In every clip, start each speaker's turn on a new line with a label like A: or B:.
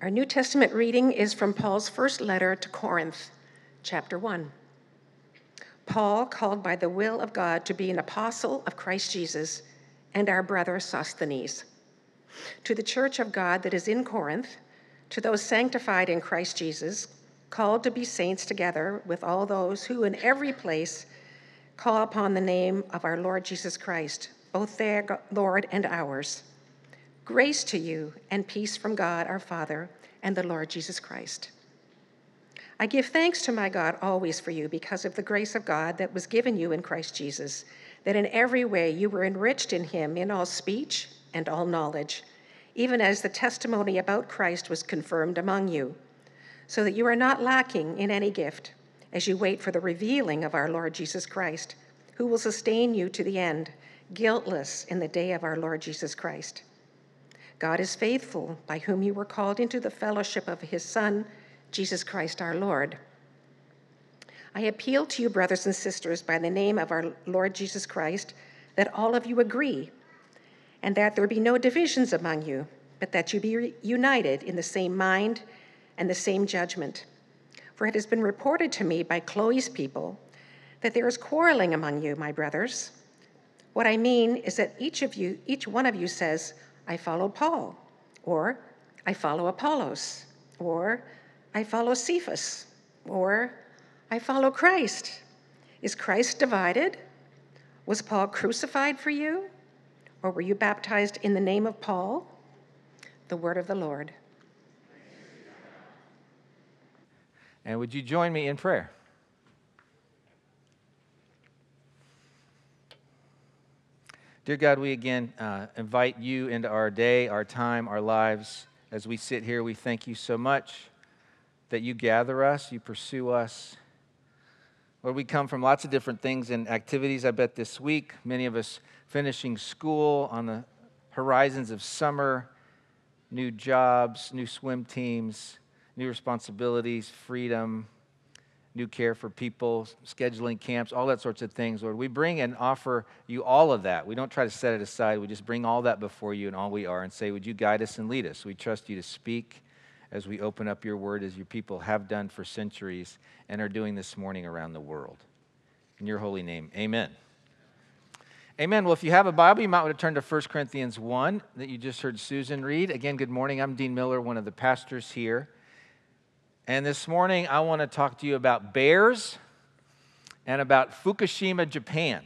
A: Our New Testament reading is from Paul's first letter to Corinth, chapter 1. Paul, called by the will of God to be an apostle of Christ Jesus, and our brother Sosthenes, to the church of God that is in Corinth, to those sanctified in Christ Jesus, called to be saints together with all those who in every place call upon the name of our Lord Jesus Christ, both their Lord and ours. Grace to you and peace from God our Father and the Lord Jesus Christ. I give thanks to my God always for you because of the grace of God that was given you in Christ Jesus, that in every way you were enriched in him in all speech and all knowledge, even as the testimony about Christ was confirmed among you, so that you are not lacking in any gift as you wait for the revealing of our Lord Jesus Christ, who will sustain you to the end, guiltless in the day of our Lord Jesus Christ. God is faithful, by whom you were called into the fellowship of his Son, Jesus Christ our Lord. I appeal to you, brothers and sisters, by the name of our Lord Jesus Christ, that all of you agree, and that there be no divisions among you, but that you be united in the same mind and the same judgment. For it has been reported to me by Chloe's people that there is quarreling among you, my brothers. What I mean is that each one of you says, I follow Paul, or I follow Apollos, or I follow Cephas, or I follow Christ. Is Christ divided? Was Paul crucified for you? Or were you baptized in the name of Paul? The word of the Lord.
B: And would you join me in prayer? Dear God, we again invite you into our day, our time, our lives. As we sit here, we thank you so much that you gather us, you pursue us. Lord, we come from lots of different things and activities, I bet, this week. Many of us finishing school, on the horizons of summer, new jobs, new swim teams, new responsibilities, freedom, new care for people, scheduling camps, all that sorts of things. Lord, we bring and offer you all of that. We don't try to set it aside. We just bring all that before you and all we are and say, would you guide us and lead us? We trust you to speak as we open up your word, as your people have done for centuries and are doing this morning around the world. In your holy name, amen. Amen. Well, if you have a Bible, you might want to turn to 1 Corinthians 1 that you just heard Susan read. Again, good morning. I'm Dean Miller, one of the pastors here. And this morning, I want to talk to you about bears and about Fukushima, Japan.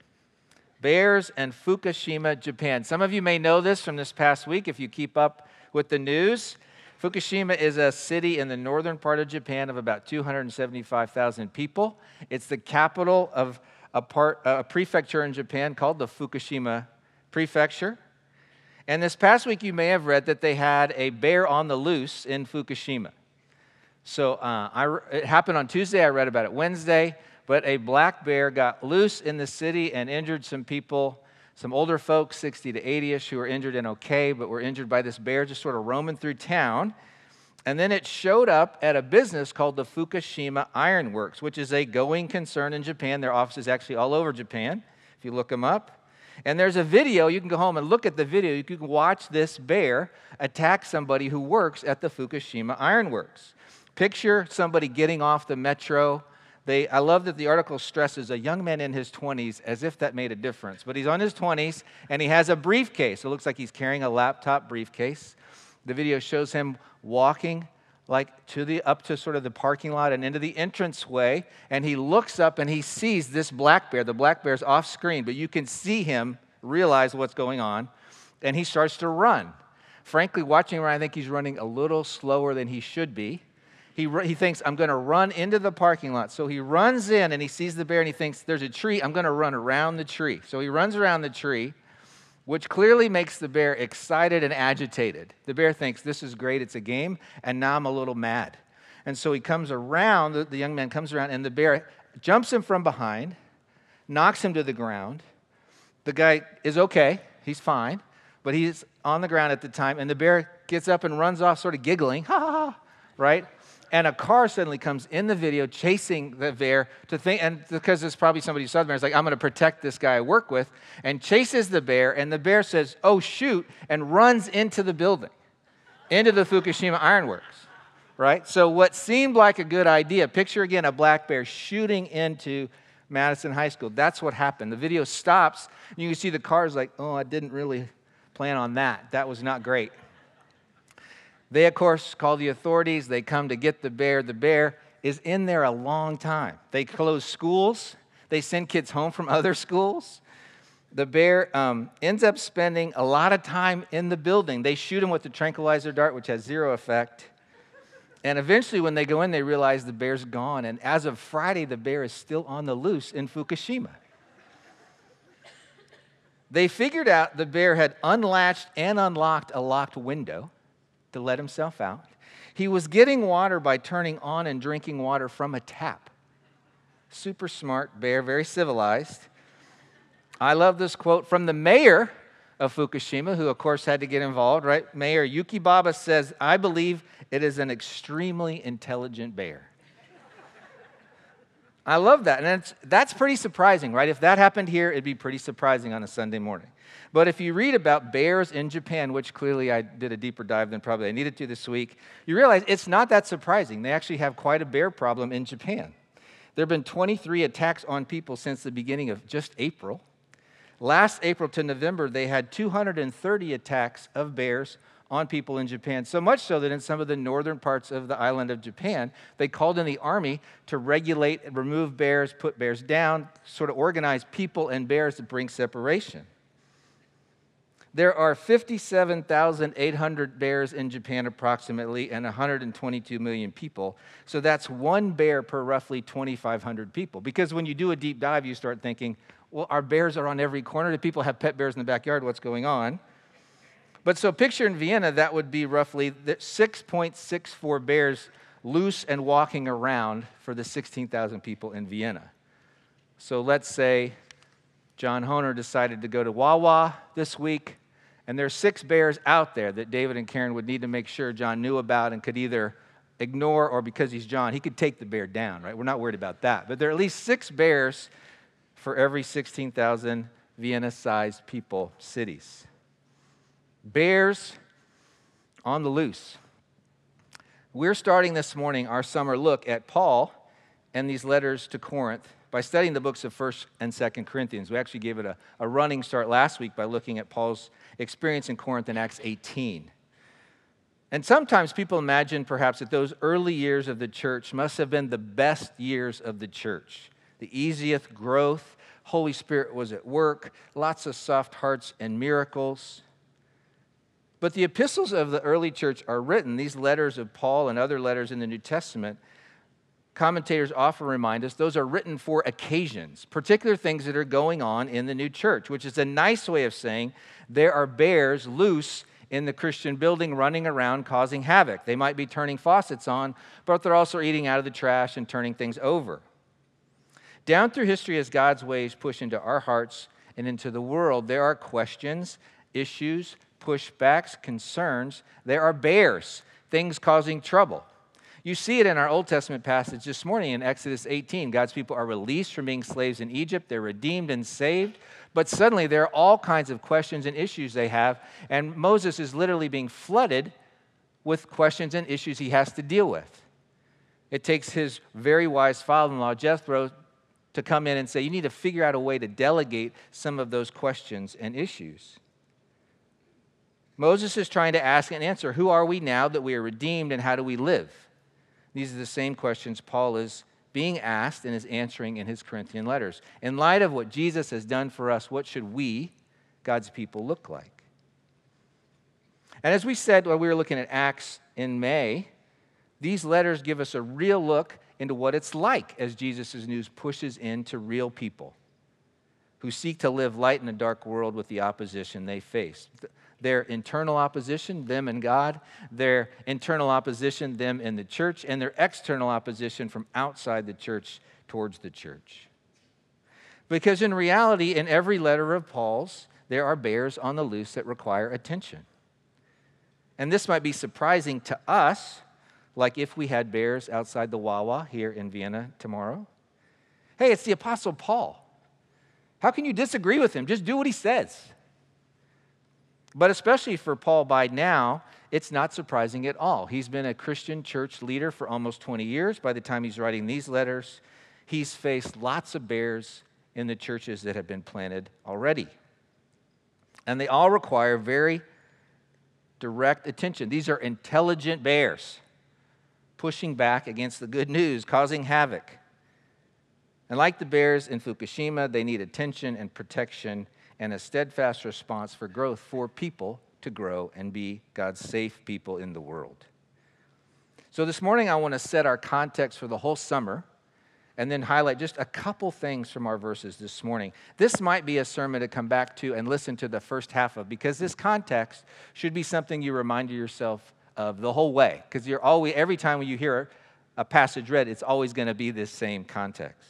B: Bears and Fukushima, Japan. Some of you may know this from this past week if you keep up with the news. Fukushima is a city in the northern part of Japan of about 275,000 people. It's the capital of a prefecture in Japan called the Fukushima Prefecture. And this past week, you may have read that they had a bear on the loose in Fukushima. So it happened on Tuesday. I read about it Wednesday. But a black bear got loose in the city and injured some people, some older folks, 60 to 80-ish, who were injured and okay, but were injured by this bear just sort of roaming through town. And then it showed up at a business called the Fukushima Iron Works, which is a going concern in Japan. Their office is actually all over Japan, if you look them up. And there's a video. You can go home and look at the video. You can watch this bear attack somebody who works at the Fukushima Iron Works. Picture somebody getting off the metro. I love that the article stresses a young man in his 20s, as if that made a difference. But he's on his 20s, and he has a briefcase. It looks like he's carrying a laptop briefcase. The video shows him walking up to sort of the parking lot and into the entranceway, and he looks up and he sees this black bear. The black bear's off screen, but you can see him realize what's going on, and he starts to run. Frankly, watching around, I think he's running a little slower than he should be. He thinks, I'm going to run into the parking lot. So he runs in and he sees the bear and he thinks, there's a tree, I'm going to run around the tree. So he runs around the tree, which clearly makes the bear excited and agitated. The bear thinks, this is great, it's a game, and now I'm a little mad. And so he comes around, the young man comes around, and the bear jumps him from behind, knocks him to the ground. The guy is okay, he's fine, but he's on the ground at the time, and the bear gets up and runs off sort of giggling, ha ha ha, right? And a car suddenly comes in the video chasing the bear and because it's probably somebody who saw the bear, it's like, I'm going to protect this guy I work with, and chases the bear, and the bear says, oh, shoot, and runs into the building. into the Fukushima Ironworks, right? So what seemed like a good idea, picture again a black bear shooting into Madison High School. That's what happened. The video stops, and you can see the cars like, oh, I didn't really plan on that. That was not great. They, of course, call the authorities. They come to get the bear. The bear is in there a long time. They close schools. They send kids home from other schools. The bear ends up spending a lot of time in the building. They shoot him with the tranquilizer dart, which has zero effect. And eventually, when they go in, they realize the bear's gone. And as of Friday, the bear is still on the loose in Fukushima. They figured out the bear had unlatched and unlocked a locked window to let himself out. He was getting water by turning on and drinking water from a tap. Super smart bear, very civilized. I love this quote from the mayor of Fukushima, who, of course, had to get involved, right? Mayor Yukibaba says, "I believe it is an extremely intelligent bear." I love that. And that's pretty surprising, right? If that happened here, it'd be pretty surprising on a Sunday morning. But if you read about bears in Japan, which clearly I did a deeper dive than probably I needed to this week, you realize it's not that surprising. They actually have quite a bear problem in Japan. There have been 23 attacks on people since the beginning of just April. Last April to November, they had 230 attacks of bears on people in Japan, so much so that in some of the northern parts of the island of Japan, they called in the army to regulate and remove bears, put bears down, sort of organize people and bears to bring separation. There are 57,800 bears in Japan approximately and 122 million people. So that's one bear per roughly 2,500 people. Because when you do a deep dive, you start thinking, well, our bears are on every corner. Do people have pet bears in the backyard? What's going on? But so picture in Vienna, that would be roughly 6.64 bears loose and walking around for the 16,000 people in Vienna. So let's say John Honer decided to go to Wawa this week, and there's 6 bears out there that David and Karen would need to make sure John knew about and could either ignore, or because he's John, he could take the bear down, right? We're not worried about that. But there are at least 6 bears for every 16,000 Vienna-sized people cities. Bears on the loose. We're starting this morning our summer look at Paul and these letters to Corinth by studying the books of 1st and 2nd Corinthians. We actually gave it a running start last week by looking at Paul's experience in Corinth in Acts 18. And sometimes people imagine perhaps that those early years of the church must have been the best years of the church, the easiest growth, Holy Spirit was at work, lots of soft hearts and miracles. But the epistles of the early church are written, these letters of Paul and other letters in the New Testament, commentators often remind us those are written for occasions, particular things that are going on in the new church, which is a nice way of saying there are bears loose in the Christian building running around causing havoc. They might be turning faucets on, but they're also eating out of the trash and turning things over. Down through history, as God's ways push into our hearts and into the world, there are questions, issues, pushbacks, concerns. There are bears, things causing trouble. You see it in our Old Testament passage this morning in Exodus 18. God's people are released from being slaves in Egypt. They're redeemed and saved. But suddenly there are all kinds of questions and issues they have. And Moses is literally being flooded with questions and issues he has to deal with. It takes his very wise father-in-law, Jethro, to come in and say, you need to figure out a way to delegate some of those questions and issues. Moses is trying to ask and answer, who are we now that we are redeemed and how do we live? These are the same questions Paul is being asked and is answering in his Corinthian letters. In light of what Jesus has done for us, what should we, God's people, look like? And as we said while we were looking at Acts in May, these letters give us a real look into what it's like as Jesus' news pushes into real people who seek to live light in a dark world with the opposition they face. Their internal opposition, them and God, their internal opposition, them and the church, and their external opposition from outside the church towards the church. Because in reality, in every letter of Paul's, there are bears on the loose that require attention. And this might be surprising to us, like if we had bears outside the Wawa here in Vienna tomorrow. Hey, it's the Apostle Paul. How can you disagree with him? Just do what he says. But especially for Paul by now, it's not surprising at all. He's been a Christian church leader for almost 20 years. By the time he's writing these letters, he's faced lots of bears in the churches that have been planted already. And they all require very direct attention. These are intelligent bears pushing back against the good news, causing havoc. And like the bears in Fukushima, they need attention and protection and a steadfast response for growth, for people to grow and be God's safe people in the world. So this morning I want to set our context for the whole summer and then highlight just a couple things from our verses this morning. This might be a sermon to come back to and listen to the first half of, because this context should be something you remind yourself of the whole way, because every time when you hear a passage read, it's always going to be this same context.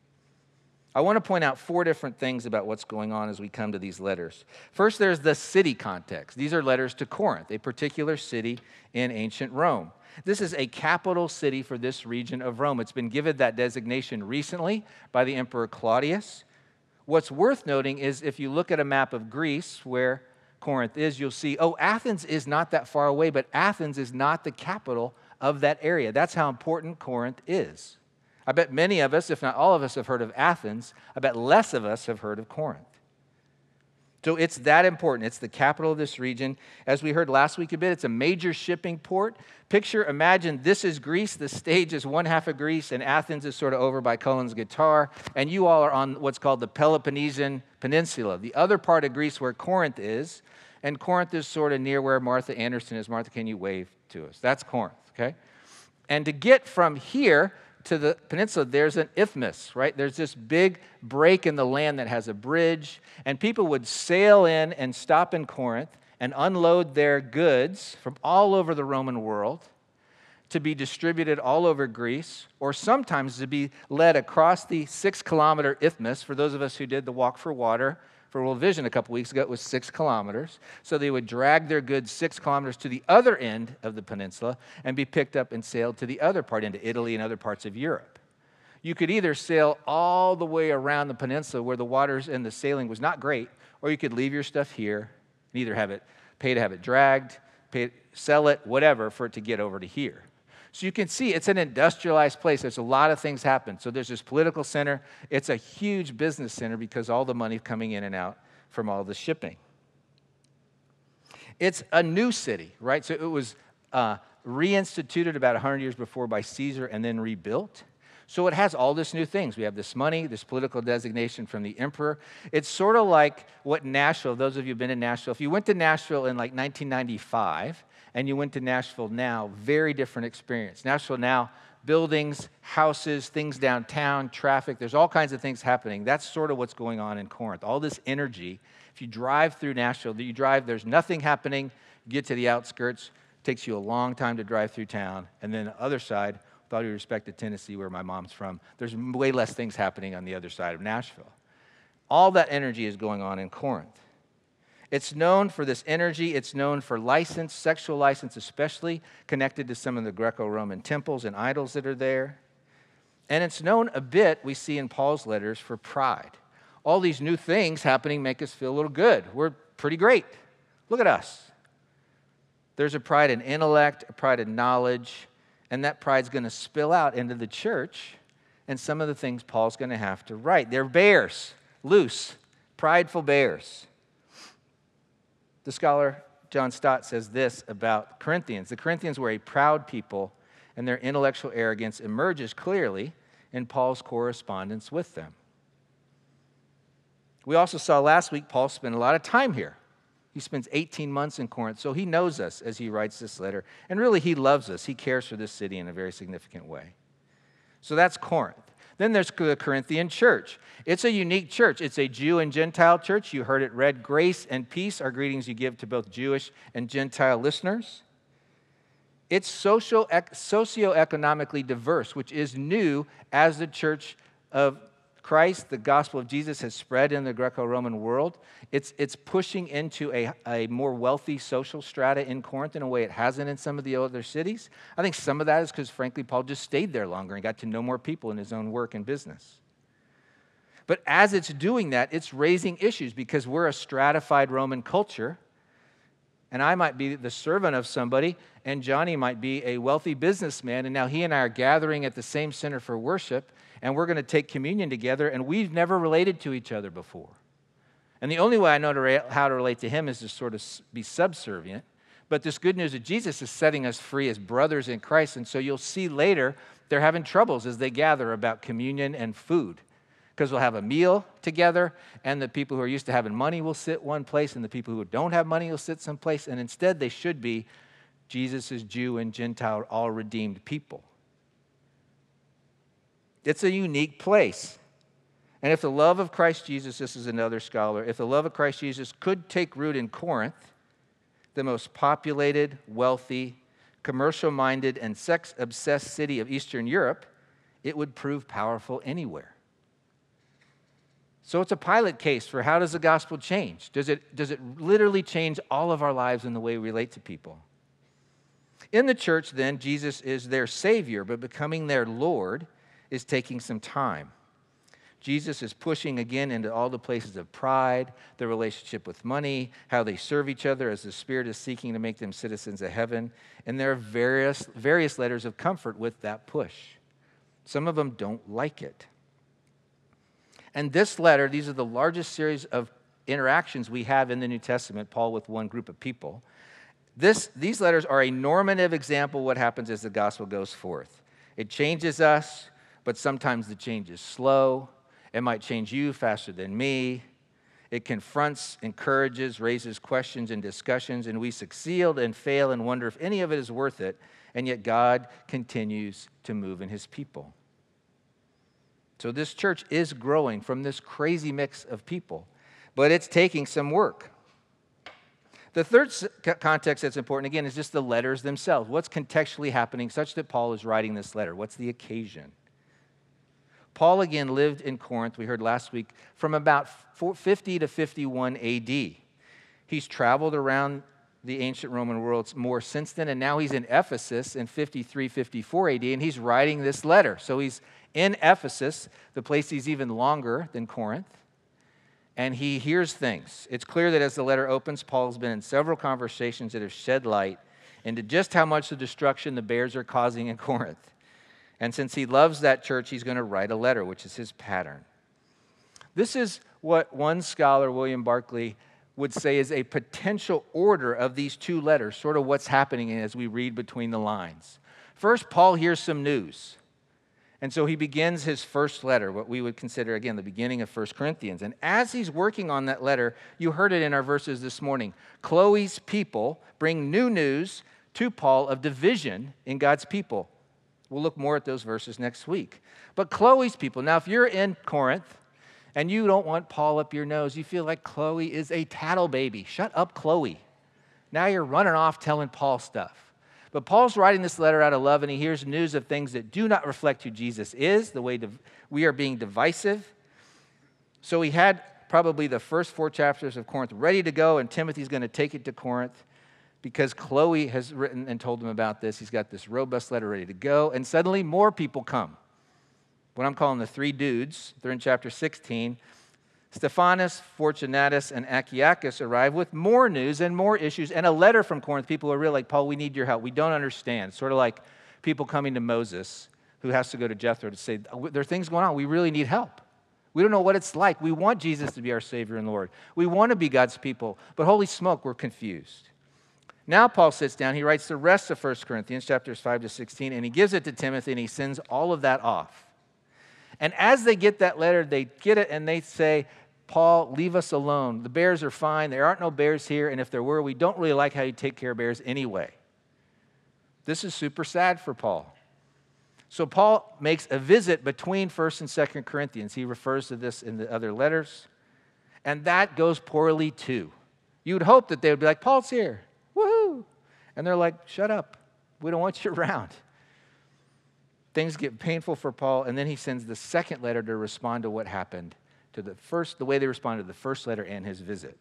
B: I want to point out 4 different things about what's going on as we come to these letters. First, there's the city context. These are letters to Corinth, a particular city in ancient Rome. This is a capital city for this region of Rome. It's been given that designation recently by the Emperor Claudius. What's worth noting is if you look at a map of Greece where Corinth is, you'll see, Athens is not that far away, but Athens is not the capital of that area. That's how important Corinth is. I bet many of us, if not all of us, have heard of Athens. I bet less of us have heard of Corinth. So it's that important. It's the capital of this region. As we heard last week a bit, it's a major shipping port. Imagine this is Greece. The stage is one half of Greece, and Athens is sort of over by Cullen's Guitar. And you all are on what's called the Peloponnesian Peninsula, the other part of Greece where Corinth is. And Corinth is sort of near where Martha Anderson is. Martha, can you wave to us? That's Corinth, okay? And to get from here to the peninsula, there's an isthmus, right? There's this big break in the land that has a bridge, and people would sail in and stop in Corinth and unload their goods from all over the Roman world to be distributed all over Greece, or sometimes to be led across the 6-kilometer isthmus. For those of us who did the Walk for Water for World Vision a couple weeks ago, it was 6 kilometers. So they would drag their goods 6 kilometers to the other end of the peninsula and be picked up and sailed to the other part, into Italy and other parts of Europe. You could either sail all the way around the peninsula where the waters and the sailing was not great, or you could leave your stuff here and either pay to have it dragged, sell it, whatever, for it to get over to here. So you can see it's an industrialized place. There's a lot of things happen. So there's this political center. It's a huge business center because all the money coming in and out from all the shipping. It's a new city, right? So it was reinstituted about 100 years before by Caesar and then rebuilt. So it has all this new things. We have this money, this political designation from the emperor. It's sort of like what Nashville, those of you who've been in Nashville, if you went to Nashville in like 1995 and you went to Nashville now, very different experience. Nashville now, buildings, houses, things downtown, traffic, there's all kinds of things happening. That's sort of what's going on in Corinth. All this energy. If you drive through Nashville, there's nothing happening. You get to the outskirts, it takes you a long time to drive through town. And then the other side, with all due respect to Tennessee, where my mom's from, there's way less things happening on the other side of Nashville. All that energy is going on in Corinth. It's known for this energy. It's known for license, sexual license especially, connected to some of the Greco-Roman temples and idols that are there. And it's known a bit, we see in Paul's letters, for pride. All these new things happening make us feel a little good. We're pretty great. Look at us. There's a pride in intellect, a pride in knowledge, and that pride's going to spill out into the church and some of the things Paul's going to have to write. They're bears, loose, prideful bears. The scholar John Stott says this about Corinthians. The Corinthians were a proud people, and their intellectual arrogance emerges clearly in Paul's correspondence with them. We also saw last week Paul spent a lot of time here. He spends 18 months in Corinth, so he knows us as he writes this letter. And really, he loves us. He cares for this city in a very significant way. So that's Corinth. Then there's the Corinthian church. It's a unique church. It's a Jew and Gentile church. You heard it read. Grace and peace are greetings you give to both Jewish and Gentile listeners. It's socioeconomically diverse, which is new as the church of Christ, the gospel of Jesus, has spread in the Greco-Roman world. It's pushing into a more wealthy social strata in Corinth in a way it hasn't in some of the other cities. I think some of that is because, frankly, Paul just stayed there longer and got to know more people in his own work and business. But as it's doing that, it's raising issues because we're a stratified Roman culture. And I might be the servant of somebody, and Johnny might be a wealthy businessman, and now he and I are gathering at the same center for worship, and we're going to take communion together, and we've never related to each other before. And the only way I know how to relate to him is to sort of be subservient. But this good news of Jesus is setting us free as brothers in Christ. And so you'll see later they're having troubles as they gather about communion and food. Because we'll have a meal together, and the people who are used to having money will sit one place, and the people who don't have money will sit someplace. And instead they should be Jesus' Jew and Gentile, all redeemed people. It's a unique place. And if the love of Christ Jesus, this is another scholar, if the love of Christ Jesus could take root in Corinth, the most populated, wealthy, commercial-minded, and sex-obsessed city of Eastern Europe, it would prove powerful anywhere. So it's a pilot case for how does the gospel change? Does it literally change all of our lives in the way we relate to people? In the church, then, Jesus is their Savior, but becoming their Lord is taking some time. Jesus is pushing again into all the places of pride, their relationship with money, how they serve each other as the Spirit is seeking to make them citizens of heaven. And there are various letters of comfort with that push. Some of them don't like it. And this letter, these are the largest series of interactions we have in the New Testament, Paul with one group of people. These letters are a normative example of what happens as the gospel goes forth. It changes us, but sometimes the change is slow. It might change you faster than me. It confronts, encourages, raises questions and discussions, and we succeed and fail and wonder if any of it is worth it, and yet God continues to move in his people. So this church is growing from this crazy mix of people, but it's taking some work. The third context that's important, again, is just the letters themselves. What's contextually happening such that Paul is writing this letter? What's the occasion? Paul, again, lived in Corinth, we heard last week, from about 50 to 51 AD. He's traveled around the ancient Roman world more since then, and now he's in Ephesus in 53, 54 AD, and he's writing this letter. So he's in Ephesus, the place he's even longer than Corinth, and he hears things. It's clear that as the letter opens, Paul's been in several conversations that have shed light into just how much the destruction the bears are causing in Corinth. And since he loves that church, he's going to write a letter, which is his pattern. This is what one scholar, William Barclay, would say is a potential order of these two letters, sort of what's happening as we read between the lines. First, Paul hears some news. And so he begins his first letter, what we would consider, again, the beginning of 1 Corinthians. And as he's working on that letter, you heard it in our verses this morning. Chloe's people bring new news to Paul of division in God's people. We'll look more at those verses next week. But Chloe's people, now if you're in Corinth and you don't want Paul up your nose, you feel like Chloe is a tattle baby. Shut up, Chloe. Now you're running off telling Paul stuff. But Paul's writing this letter out of love, and he hears news of things that do not reflect who Jesus is, the way we are being divisive. So he had probably the first 4 chapters of Corinth ready to go, and Timothy's going to take it to Corinth. Because Chloe has written and told him about this, he's got this robust letter ready to go, and suddenly more people come. What I'm calling the 3 dudes, they're in chapter 16. Stephanas, Fortunatus, and Achaicus arrive with more news and more issues, and a letter from Corinth. People are really like, Paul, we need your help. We don't understand. Sort of like people coming to Moses, who has to go to Jethro to say, there are things going on. We really need help. We don't know what it's like. We want Jesus to be our Savior and Lord. We want to be God's people, but holy smoke, we're confused. Now Paul sits down, he writes the rest of 1 Corinthians, chapters 5 to 16, and he gives it to Timothy, and he sends all of that off. And as they get that letter, they get it, and they say, Paul, leave us alone. The bears are fine. There aren't no bears here, and if there were, we don't really like how you take care of bears anyway. This is super sad for Paul. So Paul makes a visit between 1 and 2 Corinthians. He refers to this in the other letters, and that goes poorly too. You would hope that they would be like, Paul's here. Woohoo! And they're like, shut up. We don't want you around. Things get painful for Paul, and then he sends the second letter to respond to what happened to the way they responded to the first letter and his visit.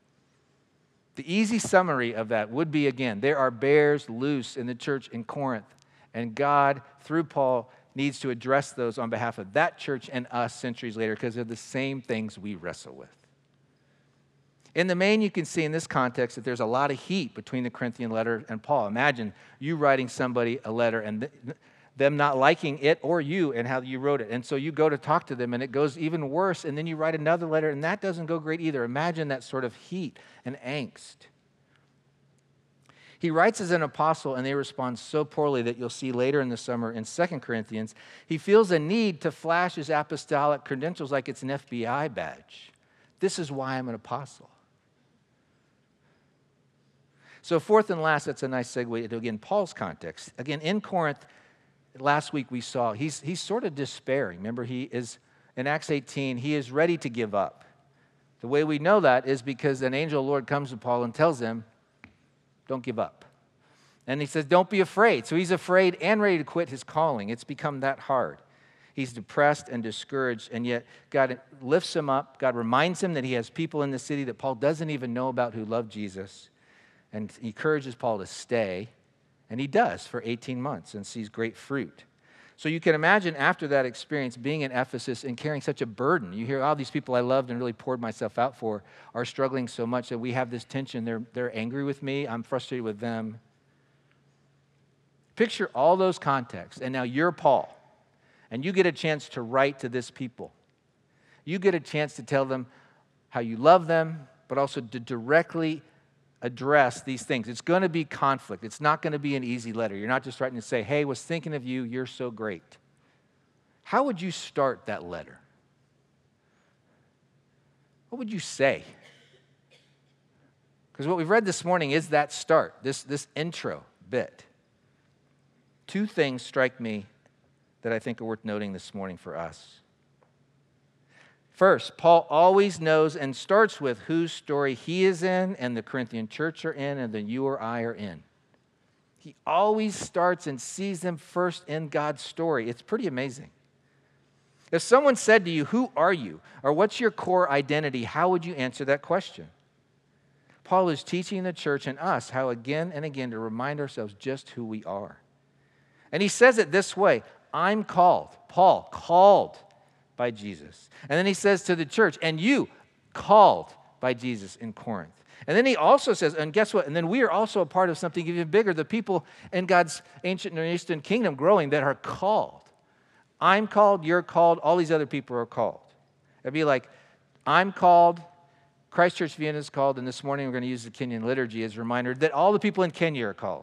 B: The easy summary of that would be, again, there are bears loose in the church in Corinth, and God, through Paul, needs to address those on behalf of that church and us centuries later because they're the same things we wrestle with. In the main, you can see in this context that there's a lot of heat between the Corinthian letter and Paul. Imagine you writing somebody a letter and them not liking it or you and how you wrote it. And so you go to talk to them and it goes even worse, and then you write another letter and that doesn't go great either. Imagine that sort of heat and angst. He writes as an apostle and they respond so poorly that you'll see later in the summer in 2 Corinthians, he feels a need to flash his apostolic credentials like it's an FBI badge. This is why I'm an apostle. So fourth and last, that's a nice segue to, again, Paul's context. Again, in Corinth, last week we saw, he's sort of despairing. Remember, he is, in Acts 18, he is ready to give up. The way we know that is because an angel of the Lord comes to Paul and tells him, don't give up. And he says, don't be afraid. So he's afraid and ready to quit his calling. It's become that hard. He's depressed and discouraged, and yet God lifts him up. God reminds him that he has people in the city that Paul doesn't even know about who love Jesus. And he encourages Paul to stay, and he does for 18 months and sees great fruit. So you can imagine after that experience being in Ephesus and carrying such a burden. You hear, these people I loved and really poured myself out for are struggling so much that we have this tension. They're angry with me. I'm frustrated with them. Picture all those contexts, and now you're Paul, and you get a chance to write to this people. You get a chance to tell them how you love them, but also to directly address these things. It's going to be conflict. It's not going to be an easy letter. You're not just writing to say, hey, was thinking of you, you're so great. How would you start that letter? What would you say? Because what we've read this morning is that start, this intro bit. Two things strike me that I think are worth noting this morning for us. First, Paul always knows and starts with whose story he is in and the Corinthian church are in and then you or I are in. He always starts and sees them first in God's story. It's pretty amazing. If someone said to you, who are you? Or what's your core identity? How would you answer that question? Paul is teaching the church and us how again and again to remind ourselves just who we are. And he says it this way, I'm called, Paul, called by Jesus. And then he says to the church, and you, called by Jesus in Corinth. And then he also says, and guess what? And then we are also a part of something even bigger, the people in God's ancient Near Eastern kingdom growing that are called. I'm called, you're called, all these other people are called. It'd be like, I'm called, Christchurch Vienna is called, and this morning we're going to use the Kenyan liturgy as a reminder that all the people in Kenya are called.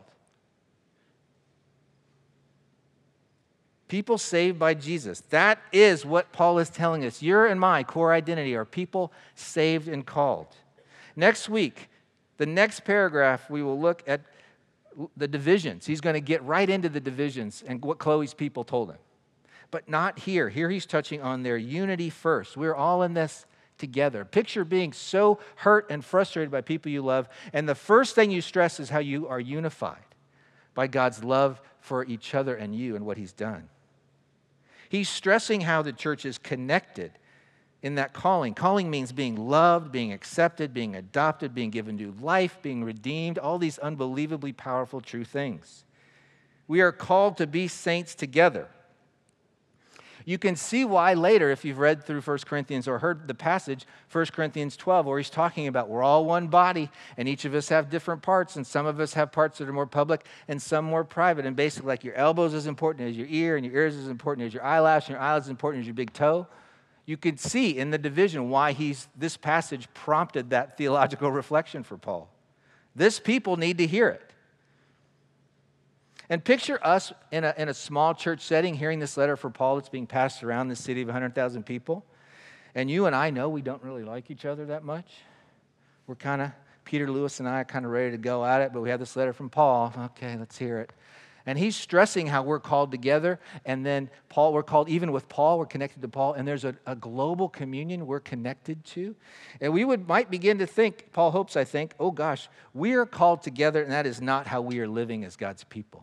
B: People saved by Jesus. That is what Paul is telling us. Your and my core identity are people saved and called. Next week, the next paragraph, we will look at the divisions. He's going to get right into the divisions and what Chloe's people told him. But not here. Here he's touching on their unity first. We're all in this together. Picture being so hurt and frustrated by people you love, and the first thing you stress is how you are unified by God's love for each other and you and what he's done. He's stressing how the church is connected in that calling. Calling means being loved, being accepted, being adopted, being given new life, being redeemed, all these unbelievably powerful true things. We are called to be saints together. You can see why later, if you've read through 1 Corinthians or heard the passage, 1 Corinthians 12, where he's talking about we're all one body, and each of us have different parts, and some of us have parts that are more public and some more private. And basically, like your elbows is as important as your ear, and your ears is as important as your eyelash, and your eyelids is as important as your big toe. You could see in the division why this passage prompted that theological reflection for Paul. This people need to hear it. And picture us in a small church setting hearing this letter for Paul that's being passed around this city of 100,000 people. And you and I know we don't really like each other that much. We're kind of, Peter Lewis and I are kind of ready to go at it, but we have this letter from Paul. Okay, let's hear it. And he's stressing how we're called together. And then Paul, we're called, even with Paul, we're connected to Paul. And there's a global communion we're connected to. And we might begin to think, Paul hopes, I think, oh gosh, we are called together, and that is not how we are living as God's people.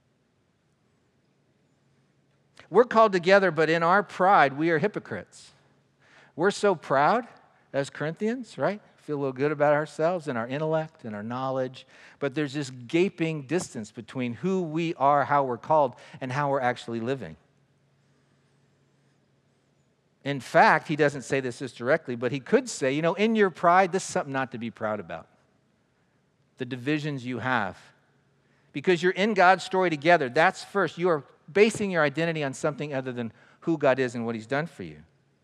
B: We're called together, but in our pride, we are hypocrites. We're so proud as Corinthians, right? Feel a little good about ourselves and our intellect and our knowledge. But there's this gaping distance between who we are, how we're called, and how we're actually living. In fact, he doesn't say this directly, but he could say, in your pride, this is something not to be proud about. The divisions you have. Because you're in God's story together. That's first. You are basing your identity on something other than who God is and what he's done for you.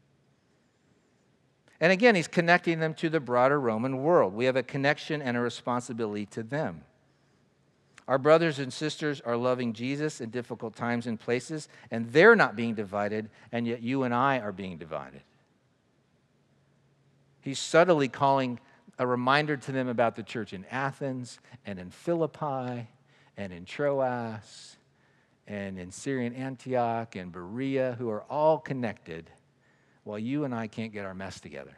B: And again, he's connecting them to the broader Roman world. We have a connection and a responsibility to them. Our brothers and sisters are loving Jesus in difficult times and places, and they're not being divided, and yet you and I are being divided. He's subtly calling a reminder to them about the church in Athens and in Philippi and in Troas and in Syrian Antioch and Berea, who are all connected while you and I can't get our mess together.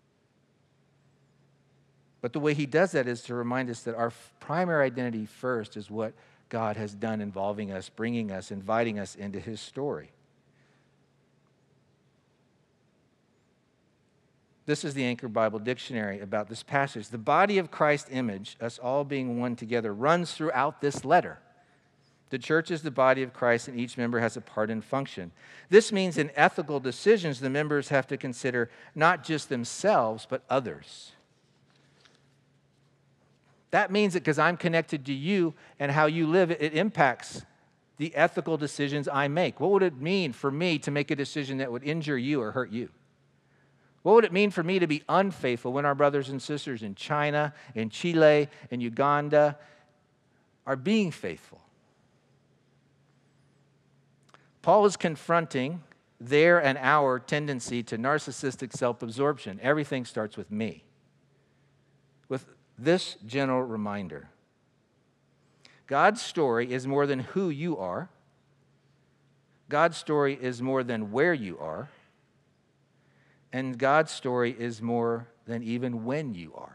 B: But the way he does that is to remind us that our primary identity first is what God has done involving us, bringing us, inviting us into his story. This is the Anchor Bible Dictionary about this passage. The body of Christ image, us all being one together, runs throughout this letter. The church is the body of Christ, and each member has a part and function. This means in ethical decisions, the members have to consider not just themselves, but others. That means that because I'm connected to you and how you live, it impacts the ethical decisions I make. What would it mean for me to make a decision that would injure you or hurt you? What would it mean for me to be unfaithful when our brothers and sisters in China, in Chile, in Uganda are being faithful? Paul is confronting their and our tendency to narcissistic self-absorption. Everything starts with me. With this general reminder: God's story is more than who you are. God's story is more than where you are. And God's story is more than even when you are.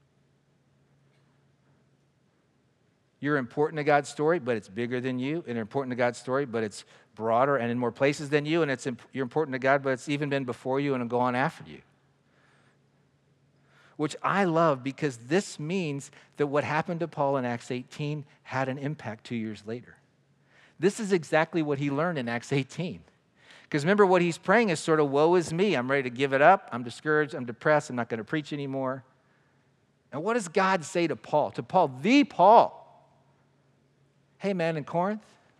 B: You're important to God's story, but it's bigger than you. And you're important to God's story, but it's broader and in more places than you. And you're important to God, but it's even been before you and it'll go on after you. Which I love, because this means that what happened to Paul in Acts 18 had an impact 2 years later. This is exactly what he learned in Acts 18. Because remember, what he's praying is sort of, woe is me. I'm ready to give it up. I'm discouraged. I'm depressed. I'm not going to preach anymore. And what does God say to Paul? To Paul, the Paul. Hey, man, in Corinth,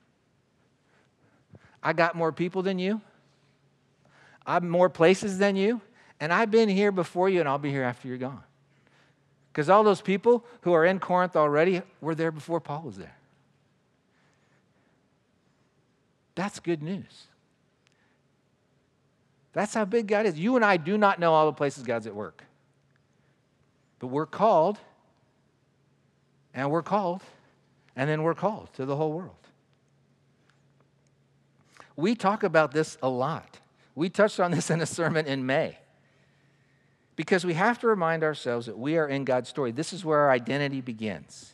B: I got more people than you. I'm more places than you. And I've been here before you, and I'll be here after you're gone. Because all those people who are in Corinth already were there before Paul was there. That's good news. That's how big God is. You and I do not know all the places God's at work. But we're called, and we're called, and then we're called to the whole world. We talk about this a lot. We touched on this in a sermon in May. Because we have to remind ourselves that we are in God's story. This is where our identity begins.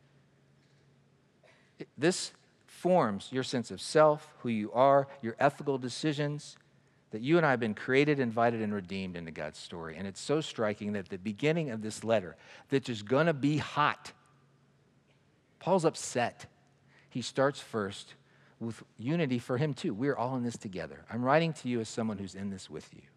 B: This forms your sense of self, who you are, your ethical decisions, that you and I have been created, invited, and redeemed into God's story. And it's so striking that at the beginning of this letter, that is going to be hot, Paul's upset. He starts first with unity for him too. We're all in this together. I'm writing to you as someone who's in this with you.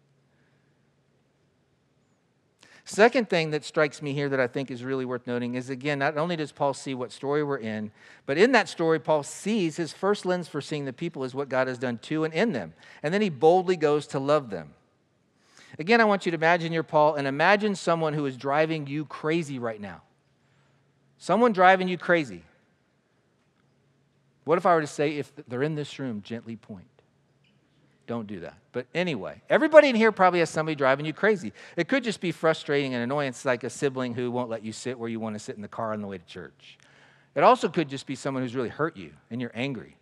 B: Second thing that strikes me here that I think is really worth noting is, again, not only does Paul see what story we're in, but in that story, Paul sees his first lens for seeing the people is what God has done to and in them. And then he boldly goes to love them. Again, I want you to imagine you're Paul, and imagine someone who is driving you crazy right now. Someone driving you crazy. What if I were to say, if they're in this room, gently point? Don't do that. But anyway, everybody in here probably has somebody driving you crazy. It could just be frustrating and annoyance, like a sibling who won't let you sit where you want to sit in the car on the way to church. It also could just be someone who's really hurt you and you're angry.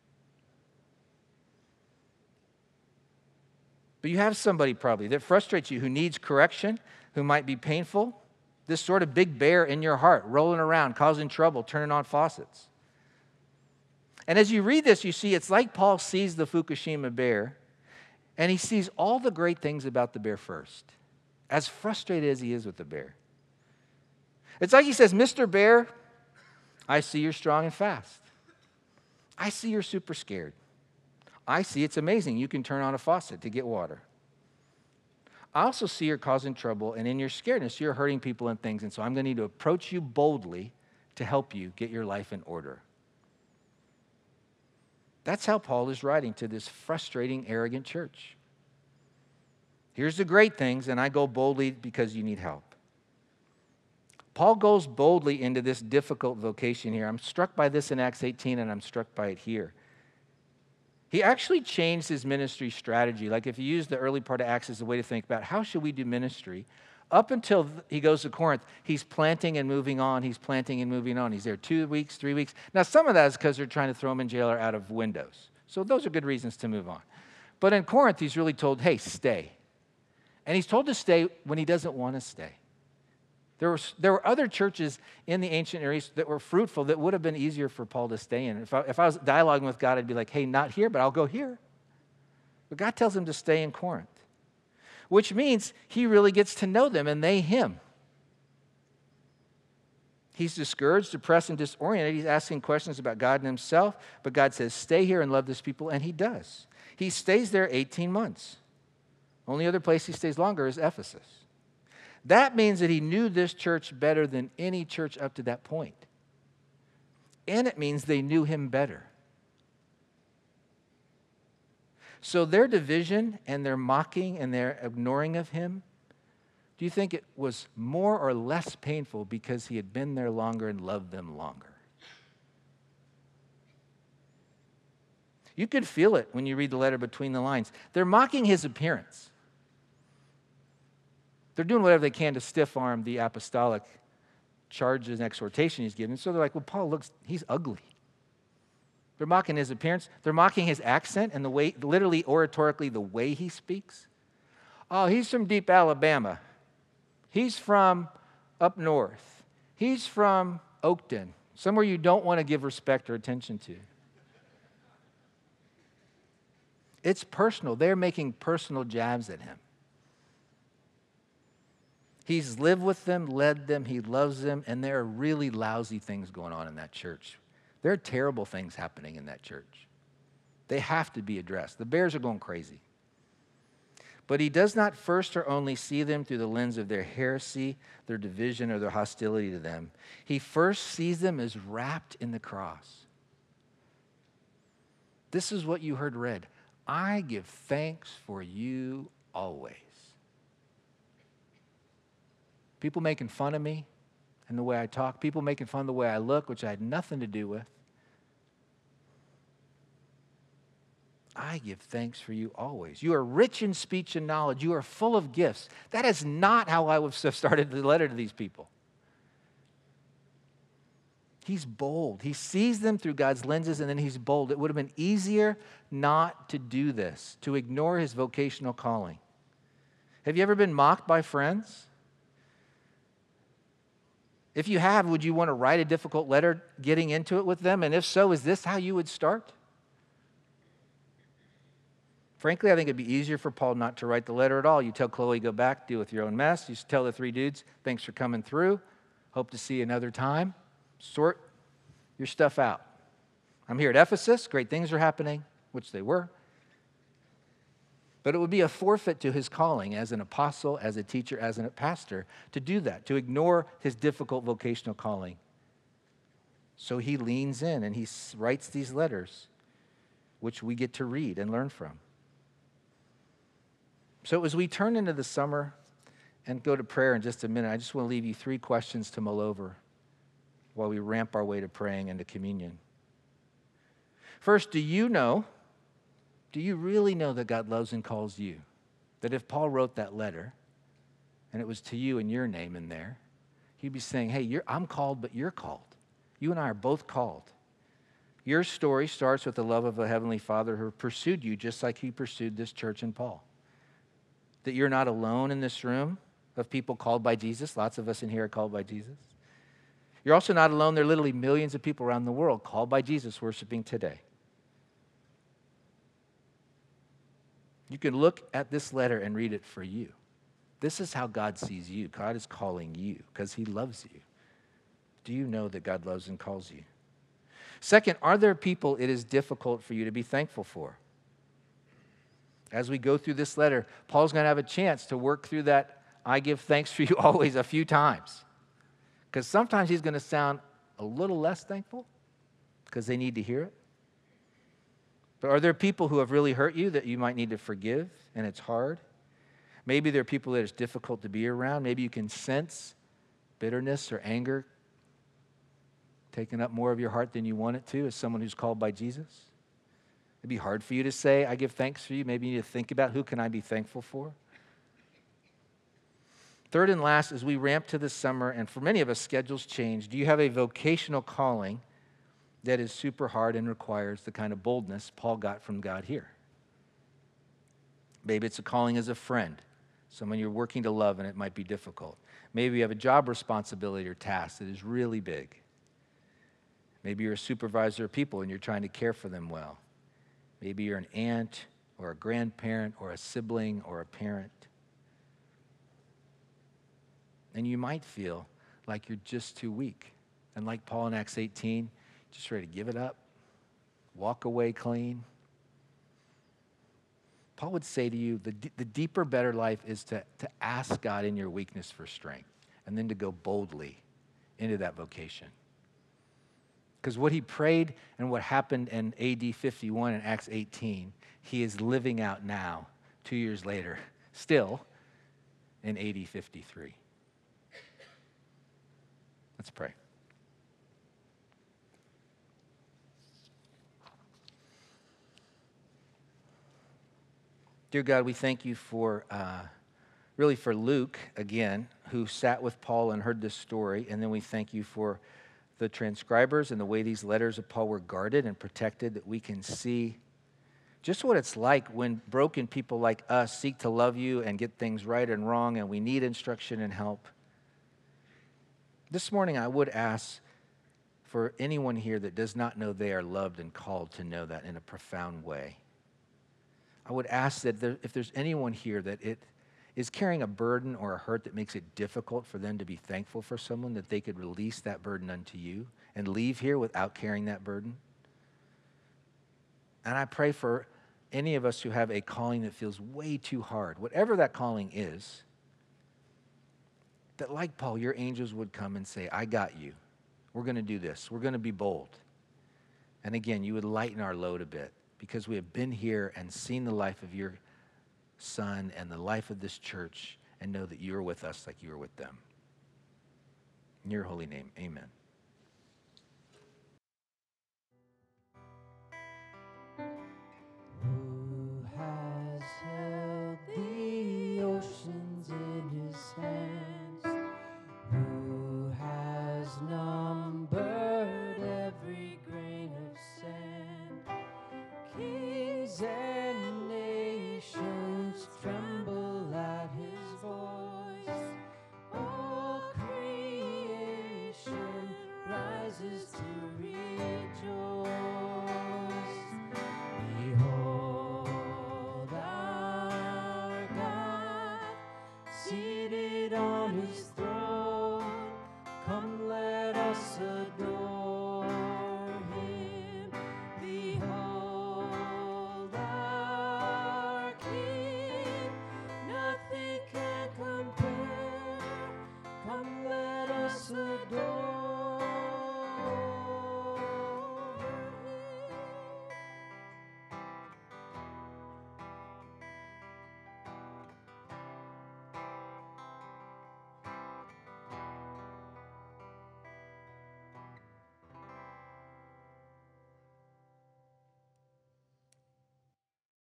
B: But you have somebody probably that frustrates you, who needs correction, who might be painful. This sort of big bear in your heart, rolling around, causing trouble, turning on faucets. And as you read this, you see it's like Paul sees the Fukushima bear, and he sees all the great things about the bear first, as frustrated as he is with the bear. It's like he says, Mr. Bear, I see you're strong and fast. I see you're super scared. I see it's amazing you can turn on a faucet to get water. I also see you're causing trouble, and in your scaredness, you're hurting people and things, and so I'm going to need to approach you boldly to help you get your life in order. That's how Paul is writing to this frustrating, arrogant church. Here's the great things, and I go boldly because you need help. Paul goes boldly into this difficult vocation here. I'm struck by this in Acts 18, and I'm struck by it here. He actually changed his ministry strategy. Like if you use the early part of Acts as a way to think about how should we do ministry, up until he goes to Corinth, he's planting and moving on. He's planting and moving on. He's there 2 weeks, 3 weeks. Now, some of that is because they're trying to throw him in jail or out of windows. So those are good reasons to move on. But in Corinth, he's really told, hey, stay. And he's told to stay when he doesn't want to stay. There were other churches in the ancient Near East that were fruitful that would have been easier for Paul to stay in. If I was dialoguing with God, I'd be like, hey, not here, but I'll go here. But God tells him to stay in Corinth, which means he really gets to know them and they him. He's discouraged, depressed, and disoriented. He's asking questions about God and himself, but God says, stay here and love this people, and he does. He stays there 18 months. Only other place he stays longer is Ephesus. That means that he knew this church better than any church up to that point. And it means they knew him better. So their division and their mocking and their ignoring of him, do you think it was more or less painful because he had been there longer and loved them longer? You could feel it when you read the letter between the lines. They're mocking his appearance. They're doing whatever they can to stiff-arm the apostolic charges and exhortation he's given. So they're like, well, Paul he's ugly. They're mocking his appearance. They're mocking his accent and the way, literally oratorically, the way he speaks. Oh, he's from deep Alabama. He's from up north. He's from Oakton, somewhere you don't want to give respect or attention to. It's personal. They're making personal jabs at him. He's lived with them, led them, he loves them, and there are really lousy things going on in that church. There are terrible things happening in that church. They have to be addressed. The bears are going crazy. But he does not first or only see them through the lens of their heresy, their division, or their hostility to them. He first sees them as wrapped in the cross. This is what you heard read. I give thanks for you always. People making fun of me and the way I talk. People making fun of the way I look, which I had nothing to do with. I give thanks for you always. You are rich in speech and knowledge. You are full of gifts. That is not how I would have started the letter to these people. He's bold. He sees them through God's lenses, and then he's bold. It would have been easier not to do this, to ignore his vocational calling. Have you ever been mocked by friends? If you have, would you want to write a difficult letter getting into it with them? And if so, is this how you would start? Frankly, I think it'd be easier for Paul not to write the letter at all. You tell Chloe, go back, deal with your own mess. You tell the 3 dudes, thanks for coming through. Hope to see you another time. Sort your stuff out. I'm here at Ephesus. Great things are happening, which they were. But it would be a forfeit to his calling as an apostle, as a teacher, as a pastor, to do that, to ignore his difficult vocational calling. So he leans in and he writes these letters, which we get to read and learn from. So as we turn into the summer and go to prayer in just a minute, I just want to leave you 3 questions to mull over while we ramp our way to praying and to communion. First, do you really know that God loves and calls you? That if Paul wrote that letter, and it was to you and your name in there, he'd be saying, hey, I'm called, but you're called. You and I are both called. Your story starts with the love of a heavenly Father who pursued you just like he pursued this church and Paul. That you're not alone in this room of people called by Jesus. Lots of us in here are called by Jesus. You're also not alone. There are literally millions of people around the world called by Jesus worshiping today. You can look at this letter and read it for you. This is how God sees you. God is calling you because he loves you. Do you know that God loves and calls you? Second, are there people it is difficult for you to be thankful for? As we go through this letter, Paul's going to have a chance to work through that I give thanks for you always a few times. Because sometimes he's going to sound a little less thankful because they need to hear it. But are there people who have really hurt you that you might need to forgive and it's hard? Maybe there are people that it's difficult to be around. Maybe you can sense bitterness or anger taking up more of your heart than you want it to as someone who's called by Jesus. It'd be hard for you to say, I give thanks for you. Maybe you need to think about who can I be thankful for? Third and last, as we ramp to the summer, and for many of us, schedules change, do you have a vocational calling that is super hard and requires the kind of boldness Paul got from God here? Maybe it's a calling as a friend, someone you're working to love and it might be difficult. Maybe you have a job responsibility or task that is really big. Maybe you're a supervisor of people and you're trying to care for them well. Maybe you're an aunt or a grandparent or a sibling or a parent. And you might feel like you're just too weak. And like Paul in Acts 18, just ready to give it up, walk away clean. Paul would say to you, the deeper, better life is to ask God in your weakness for strength and then to go boldly into that vocation. Because what he prayed and what happened in AD 51 and Acts 18, he is living out now, 2 years later, still in AD 53. Let's pray. Dear God, we thank you for, really for Luke, again, who sat with Paul and heard this story. And then we thank you for the transcribers and the way these letters of Paul were guarded and protected, that we can see just what it's like when broken people like us seek to love you and get things right and wrong, and we need instruction and help. This morning, I would ask for anyone here that does not know they are loved and called to know that in a profound way. I would ask that if there's anyone here that it is carrying a burden or a hurt that makes it difficult for them to be thankful for someone, that they could release that burden unto you and leave here without carrying that burden. And I pray for any of us who have a calling that feels way too hard, whatever that calling is, that like Paul, your angels would come and say, I got you. We're going to do this. We're going to be bold. And again, you would lighten our load a bit because we have been here and seen the life of your Son and the life of this church and know that you are with us like you are with them. In your holy name, amen.
C: Who has held the oceans in his hands? Who has numbered every grain of sand? Kings and